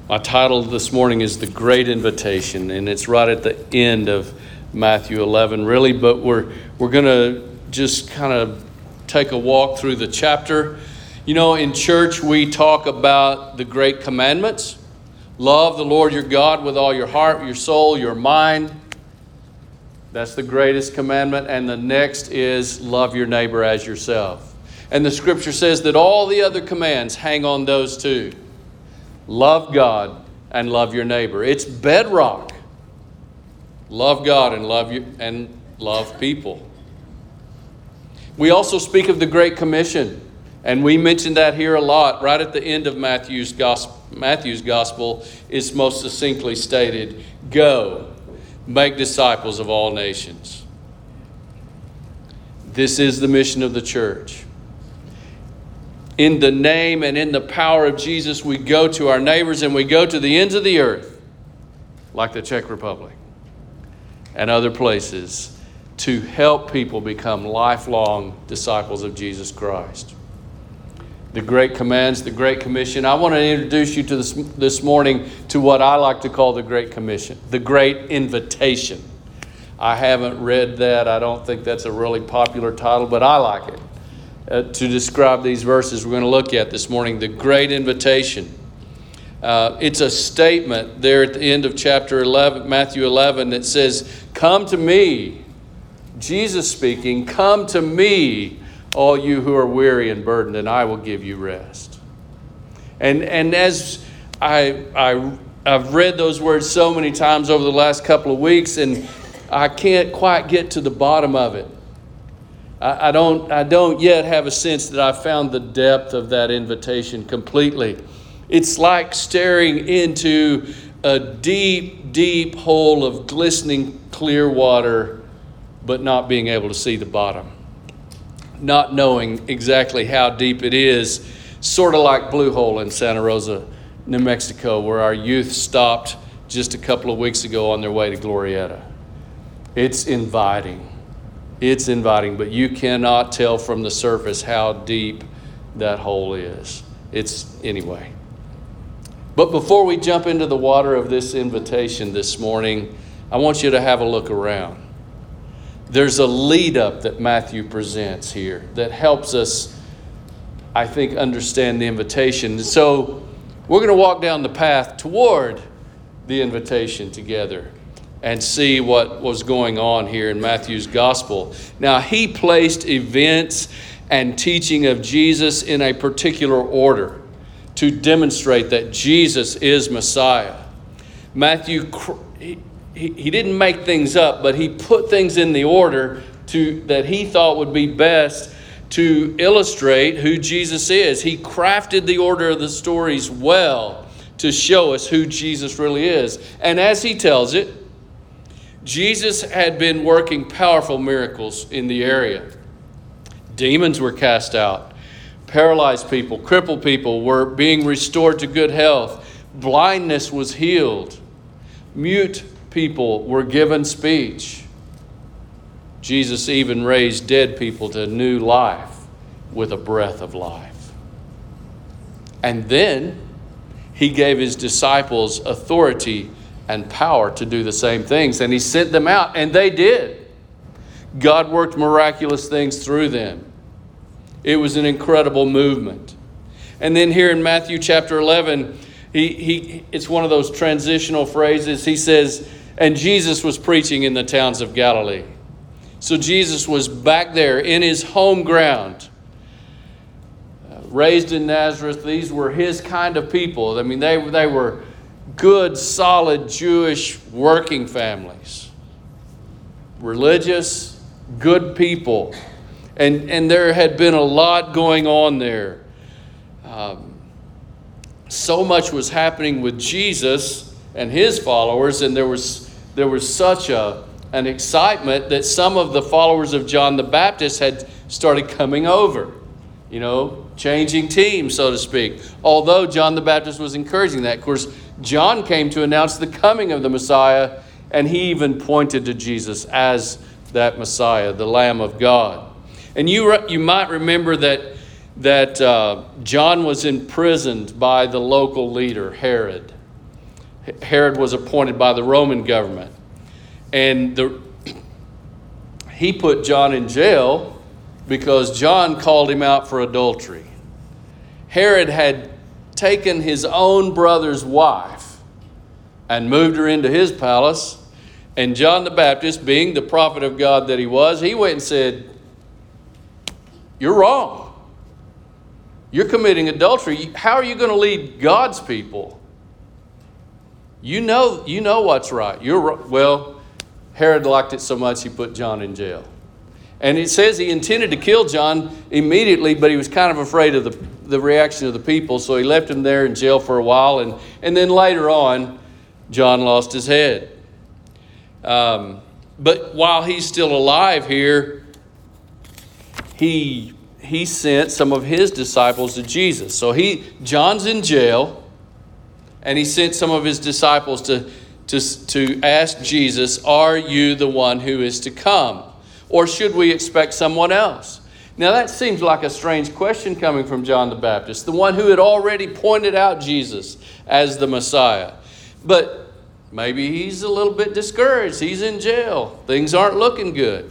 My title this morning is The Great Invitation, and it's right at the end of Matthew 11, really, but we're going to just kind of take a walk through the chapter. You know, in church, we talk about the great commandments. Love the Lord your God with all your heart, your soul, your mind. That's the greatest commandment. And the next is love your neighbor as yourself. And the scripture says that all the other commands hang on those two. Love God and love your neighbor. It's bedrock. Love God and love people. We also speak of the Great Commission, and we mention that here a lot. Right at the end of Matthew's gospel is most succinctly stated, "Go, make disciples of all nations." This is the mission of the church. In the name and in the power of Jesus, we go to our neighbors and we go to the ends of the earth, like the Czech Republic and other places, to help people become lifelong disciples of Jesus Christ. The great commands, the Great Commission. I want to introduce you to this morning to what I like to call the Great Commission, the Great Invitation. I haven't read that. I don't think that's a really popular title, but I like it. To describe these verses we're going to look at this morning, the Great Invitation. It's a statement there at the end of chapter 11, Matthew 11, that says, "Come to me," Jesus speaking, "come to me, all you who are weary and burdened, and I will give you rest." And as I've read those words so many times over the last couple of weeks, and I can't quite get to the bottom of it. I don't yet have a sense that I've found the depth of that invitation completely. It's like staring into a deep, deep hole of glistening clear water, but not being able to see the bottom. Not knowing exactly how deep it is, sort of like Blue Hole in Santa Rosa, New Mexico, where our youth stopped just a couple of weeks ago on their way to Glorieta. It's inviting. It's inviting, but you cannot tell from the surface how deep that hole is. Anyway. But before we jump into the water of this invitation this morning, I want you to have a look around. There's a lead up that Matthew presents here that helps us, I think, understand the invitation. So we're going to walk down the path toward the invitation together and see what was going on here in Matthew's gospel. Now, he placed events and teaching of Jesus in a particular order to demonstrate that Jesus is Messiah. Matthew, he didn't make things up, but he put things in the order that he thought would be best to illustrate who Jesus is. He crafted the order of the stories well to show us who Jesus really is. And as he tells it, Jesus had been working powerful miracles in the area. Demons were cast out. Paralyzed people, crippled people were being restored to good health. Blindness was healed. Mute people were given speech. Jesus even raised dead people to new life with a breath of life. And then he gave his disciples authority and power to do the same things. And he sent them out, and they did. God worked miraculous things through them. It was an incredible movement. And then here in Matthew chapter 11, it's one of those transitional phrases. He says, "And Jesus was preaching in the towns of Galilee." So Jesus was back there in his home ground. Raised in Nazareth, these were his kind of people. I mean, they were good, solid Jewish working families. Religious, good people. And there had been a lot going on there. So much was happening with Jesus and his followers, and there was such an excitement that some of the followers of John the Baptist had started coming over. Changing teams, so to speak. Although John the Baptist was encouraging that. Of course, John came to announce the coming of the Messiah, and he even pointed to Jesus as that Messiah, the Lamb of God. And you might remember that John was imprisoned by the local leader, Herod. Herod was appointed by the Roman government. And he put John in jail because John called him out for adultery. Herod had taken his own brother's wife and moved her into his palace. And John the Baptist, being the prophet of God that he was, he went and said, "You're wrong. You're committing adultery. How are you going to lead God's people? You know what's right. Well, Herod liked it so much he put John in jail. And it says he intended to kill John immediately, but he was kind of afraid of the reaction of the people, so he left him there in jail for a while. And then later on, John lost his head. But while he's still alive here, he sent some of his disciples to Jesus. So John's in jail, and he sent some of his disciples to ask Jesus, "Are you the one who is to come? Or should we expect someone else?" Now that seems like a strange question coming from John the Baptist, the one who had already pointed out Jesus as the Messiah. But maybe he's a little bit discouraged. He's in jail. Things aren't looking good.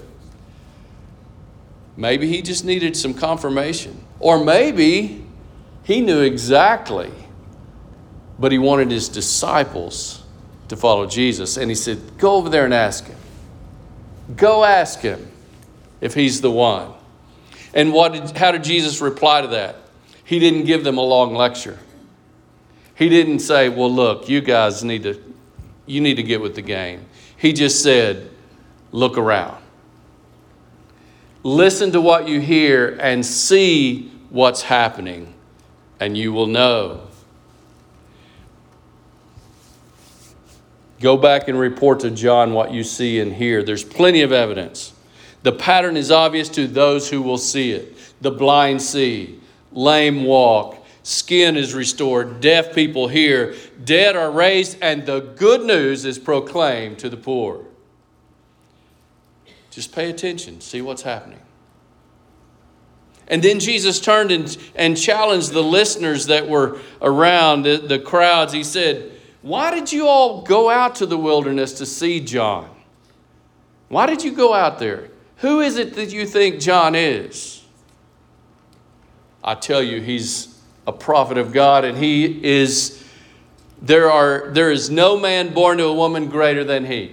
Maybe he just needed some confirmation. Or maybe he knew exactly, but he wanted his disciples to follow Jesus. And he said, "Go over there and ask him. Go ask him if he's the one." And how did Jesus reply to that? He didn't give them a long lecture. He didn't say, "Well, look, you guys need to get with the game." He just said, "Look around. Listen to what you hear and see what's happening, and you will know." Go back and report to John what you see and hear. There's plenty of evidence. The pattern is obvious to those who will see it. The blind see, lame walk, skin is restored, deaf people hear, dead are raised, and the good news is proclaimed to the poor. Just pay attention, see what's happening. And then Jesus turned and challenged the listeners that were around, the crowds. He said, "Why did you all go out to the wilderness to see John? Why did you go out there? Who is it that you think John is? I tell you, he's a prophet of God, and there is no man born to a woman greater than he.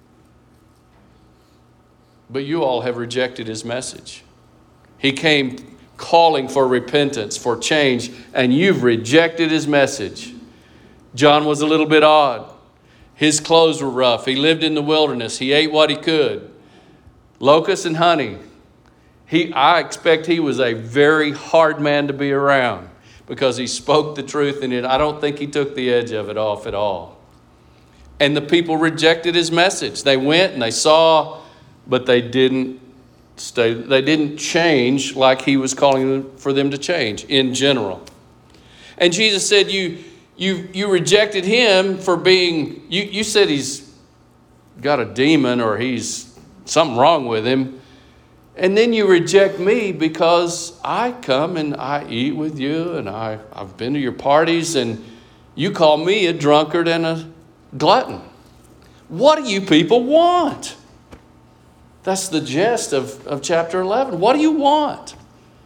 But you all have rejected his message. He came calling for repentance, for change, and you've rejected his message." John was a little bit odd. His clothes were rough. He lived in the wilderness. He ate what he could. Locusts and honey. I expect he was a very hard man to be around because he spoke the truth, and I don't think he took the edge of it off at all. And the people rejected his message. They went and they saw, but they didn't stay. They didn't change like he was calling for them to change in general. And Jesus said, You rejected him for being, you said he's got a demon or he's something wrong with him. And then you reject me because I come and I eat with you and I've been to your parties and you call me a drunkard and a glutton. What do you people want? That's the gist of chapter 11. What do you want?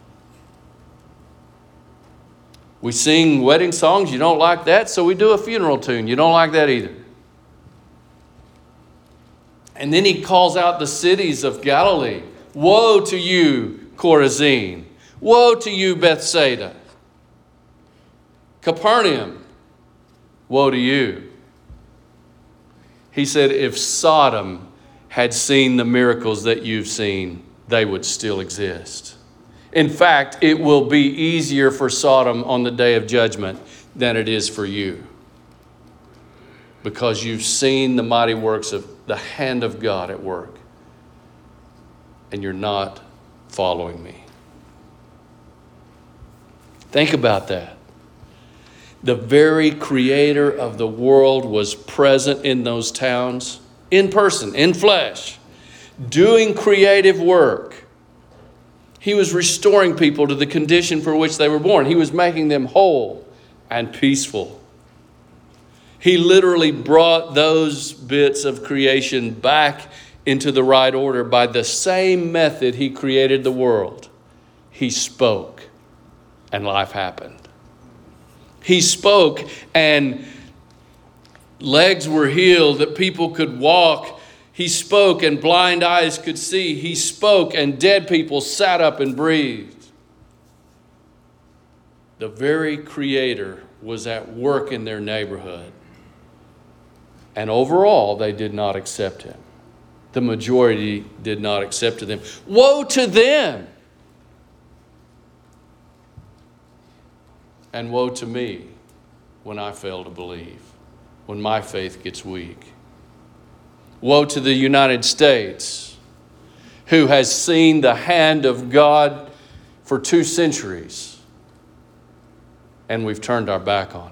We sing wedding songs. You don't like that, so we do a funeral tune. You don't like that either. And then he calls out the cities of Galilee. Woe to you, Chorazin. Woe to you, Bethsaida. Capernaum. Woe to you. He said, if Sodom had seen the miracles that you've seen, they would still exist. In fact, it will be easier for Sodom on the day of judgment than it is for you. Because you've seen the mighty works of the hand of God at work. And you're not following me. Think about that. The very creator of the world was present in those towns, in person, in flesh, doing creative work. He was restoring people to the condition for which they were born. He was making them whole and peaceful. He literally brought those bits of creation back into the right order by the same method he created the world. He spoke, and life happened. He spoke, and legs were healed, that people could walk. He spoke, and blind eyes could see. He spoke, and dead people sat up and breathed. The very Creator was at work in their neighborhood. And overall, they did not accept him. The majority did not accept him. Woe to them! And woe to me when I fail to believe, when my faith gets weak. Woe to the United States, who has seen the hand of God for 2 centuries, and we've turned our back on him.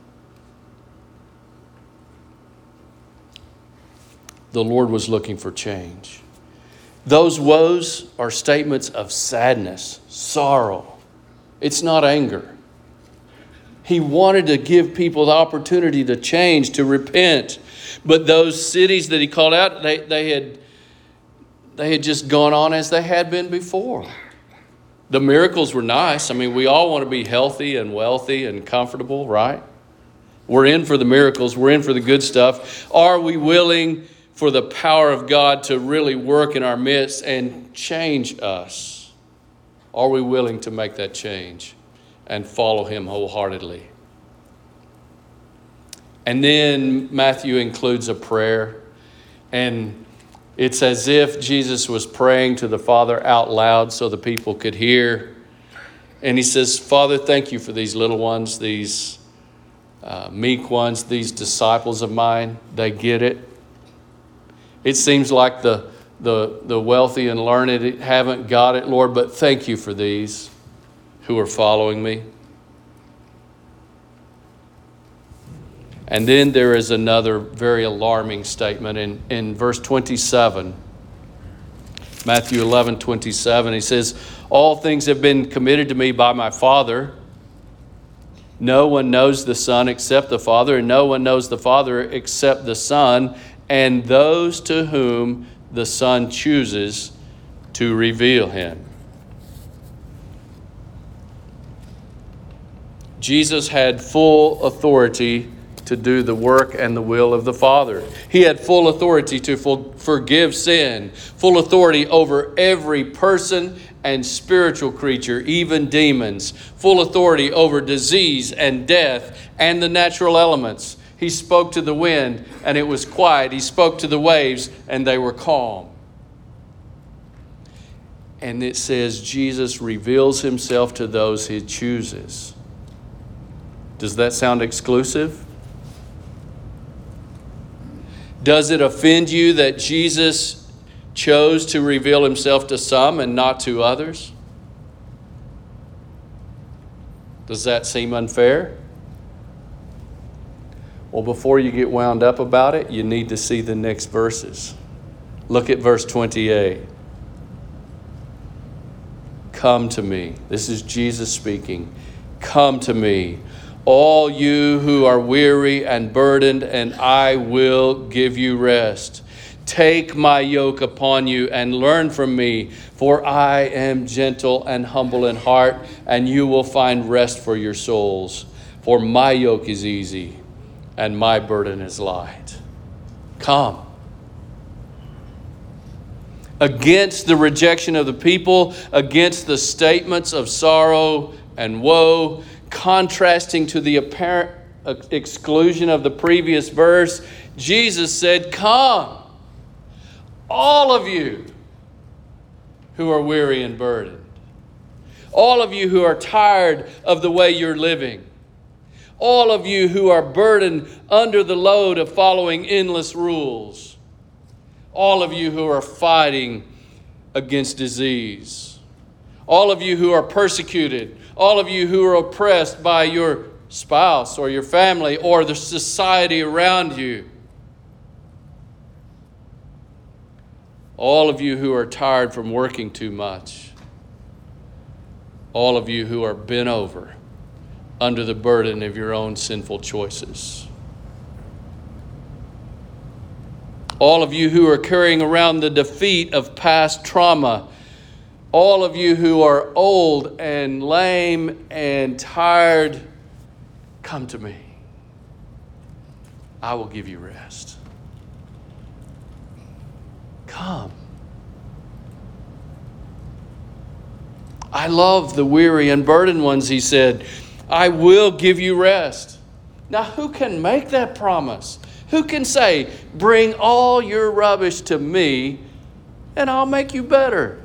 The Lord was looking for change. Those woes are statements of sadness, sorrow. It's not anger. He wanted to give people the opportunity to change, to repent. But those cities that he called out, they had just gone on as they had been before. The miracles were nice. I mean, we all want to be healthy and wealthy and comfortable, right? We're in for the miracles. We're in for the good stuff. Are we willing for the power of God to really work in our midst and change us? Are we willing to make that change and follow him wholeheartedly? And then Matthew includes a prayer, and it's as if Jesus was praying to the Father out loud so the people could hear. And he says, Father, thank you for these little ones, these meek ones, these disciples of mine. They get it. It seems like the wealthy and learned haven't got it, Lord, but thank you for these who are following me. And then there is another very alarming statement in verse 27. Matthew 11:27. He says, all things have been committed to me by my Father. No one knows the Son except the Father, and no one knows the Father except the Son, and those to whom the Son chooses to reveal him. Jesus had full authority to do the work and the will of the Father. He had full authority to forgive sin, full authority over every person and spiritual creature, even demons, full authority over disease and death and the natural elements. He spoke to the wind and it was quiet. He spoke to the waves and they were calm. And it says Jesus reveals himself to those he chooses. Does that sound exclusive? Does it offend you that Jesus chose to reveal himself to some and not to others? Does that seem unfair? Well, before you get wound up about it, you need to see the next verses. Look at verse 28. Come to me. This is Jesus speaking. Come to me, all you who are weary and burdened, and I will give you rest. Take my yoke upon you and learn from me, for I am gentle and humble in heart, and you will find rest for your souls. For my yoke is easy and my burden is light. Come. Against the rejection of the people, against the statements of sorrow and woe, contrasting to the apparent exclusion of the previous verse, Jesus said, come, all of you who are weary and burdened, all of you who are tired of the way you're living, all of you who are burdened under the load of following endless rules, all of you who are fighting against disease, all of you who are persecuted, all of you who are oppressed by your spouse or your family or the society around you, all of you who are tired from working too much, all of you who are bent over under the burden of your own sinful choices. All of you who are carrying around the defeat of past trauma, all of you who are old and lame and tired, come to me. I will give you rest. Come. I love the weary and burdened ones, he said. I will give you rest. Now, who can make that promise? Who can say, bring all your rubbish to me and I'll make you better?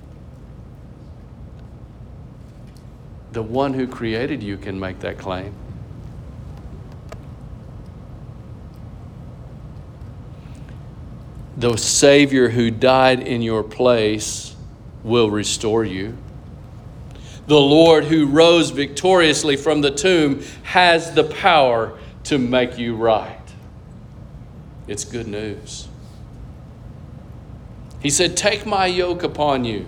The one who created you can make that claim. The Savior who died in your place will restore you. The Lord who rose victoriously from the tomb has the power to make you right. It's good news. He said, take my yoke upon you.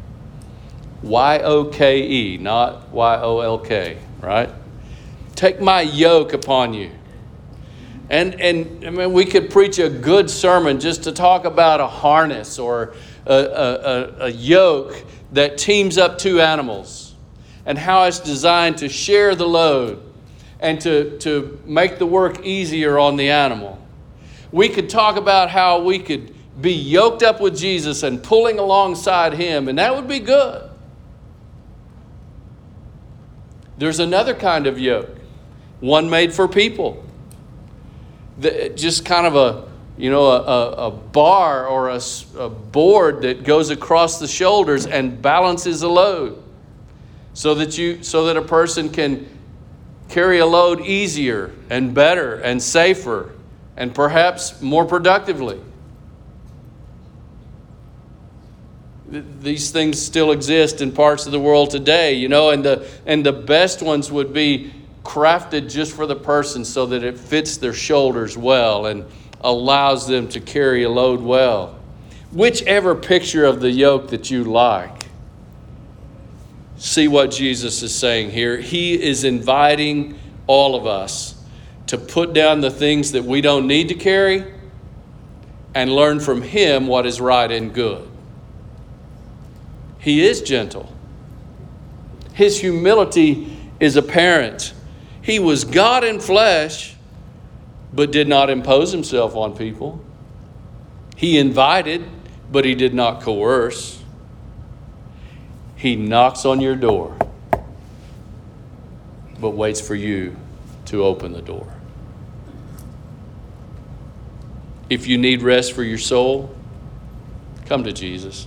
Y-O-K-E, not Y-O-L-K, right? Take my yoke upon you. And I mean, we could preach a good sermon just to talk about a harness or a yoke that teams up two animals and how it's designed to share the load and to make the work easier on the animal. We could talk about how we could be yoked up with Jesus and pulling alongside him, and that would be good. There's another kind of yoke, one made for people. Just kind of a bar or a board that goes across the shoulders and balances a load, so that a person can carry a load easier and better and safer and perhaps more productively. These things still exist in parts of the world today, and the best ones would be crafted just for the person so that it fits their shoulders well and allows them to carry a load well. Whichever picture of the yoke that you like, see what Jesus is saying here. He is inviting all of us to put down the things that we don't need to carry and learn from him what is right and good. He is gentle. His humility is apparent. He was God in flesh, but did not impose himself on people. He invited, but he did not coerce. He knocks on your door, but waits for you to open the door. If you need rest for your soul, come to Jesus.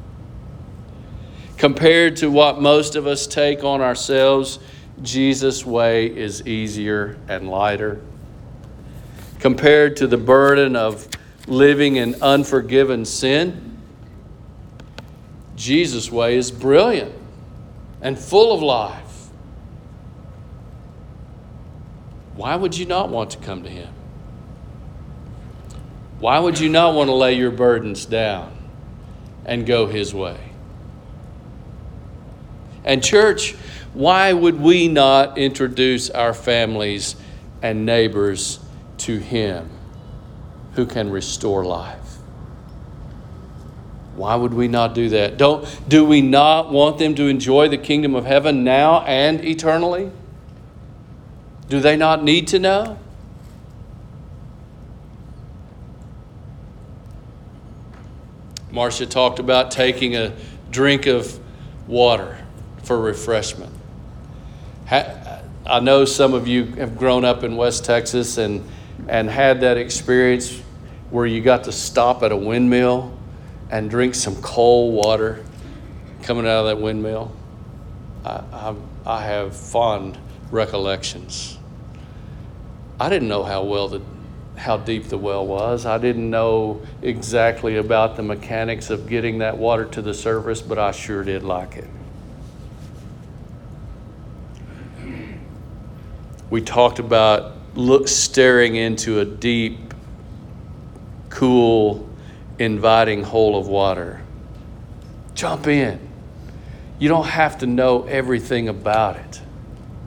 Compared to what most of us take on ourselves, Jesus' way is easier and lighter. Compared to the burden of living in unforgiven sin, Jesus' way is brilliant and full of life. Why would you not want to come to him? Why would you not want to lay your burdens down and go his way? And church, why would we not introduce our families and neighbors to him who can restore life? Why would we not do that? Do we not want them to enjoy the kingdom of heaven now and eternally? Do they not need to know? Marcia talked about taking a drink of water for refreshment. I know some of you have grown up in West Texas and had that experience where you got to stop at a windmill and drink some cold water coming out of that windmill. I have fond recollections. I didn't know how deep the well was. I didn't know exactly about the mechanics of getting that water to the surface, but I sure did like it. We talked about staring into a deep, cool, inviting hole of water. Jump in. You don't have to know everything about it.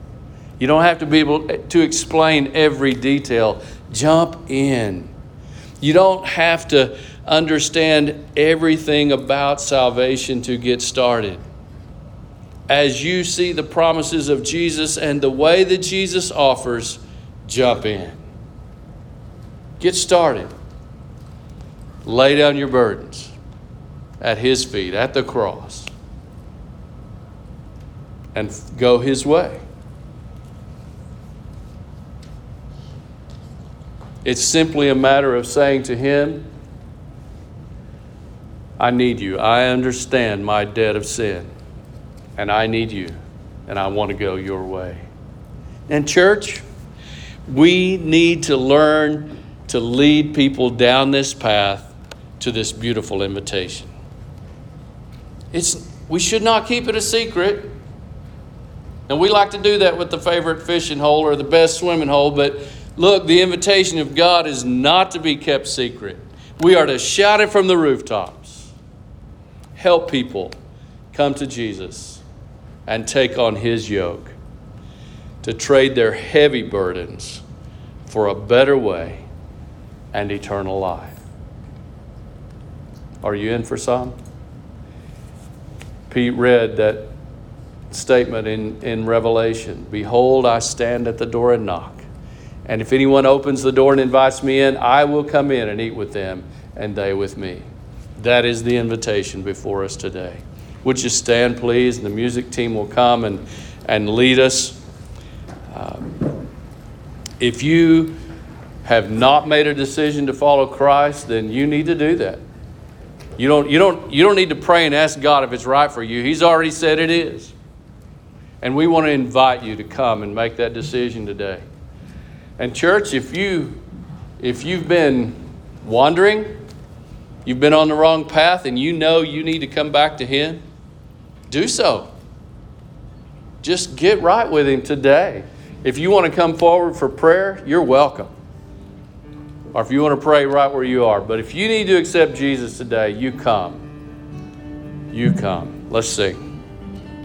You don't have to be able to explain every detail. Jump in. You don't have to understand everything about salvation to get started. As you see the promises of Jesus and the way that Jesus offers, jump in. Get started. Lay down your burdens at His feet, at the cross, and go His way. It's simply a matter of saying to Him, I need you. I understand my debt of sin, and I need you, and I want to go your way. And church, we need to learn to lead people down this path to this beautiful invitation. We should not keep it a secret. And we like to do that with the favorite fishing hole or the best swimming hole, but look, the invitation of God is not to be kept secret. We are to shout it from the rooftops. Help people come to Jesus and take on His yoke, to trade their heavy burdens for a better way and eternal life. Are you in for some? Pete read that statement in Revelation. Behold, I stand at the door and knock. And if anyone opens the door and invites me in, I will come in and eat with them and they with me. That is the invitation before us today. Would you stand, please? And the music team will come and lead us. If you have not made a decision to follow Christ, then you need to do that. You don't need to pray and ask God if it's right for you. He's already said it is. And we want to invite you to come and make that decision today. And church, if you've been wandering, you've been on the wrong path, and you know you need to come back to Him, do so. Just get right with Him today. If you want to come forward for prayer, you're welcome. Or if you want to pray right where you are. But if you need to accept Jesus today, you come. You come. Let's sing.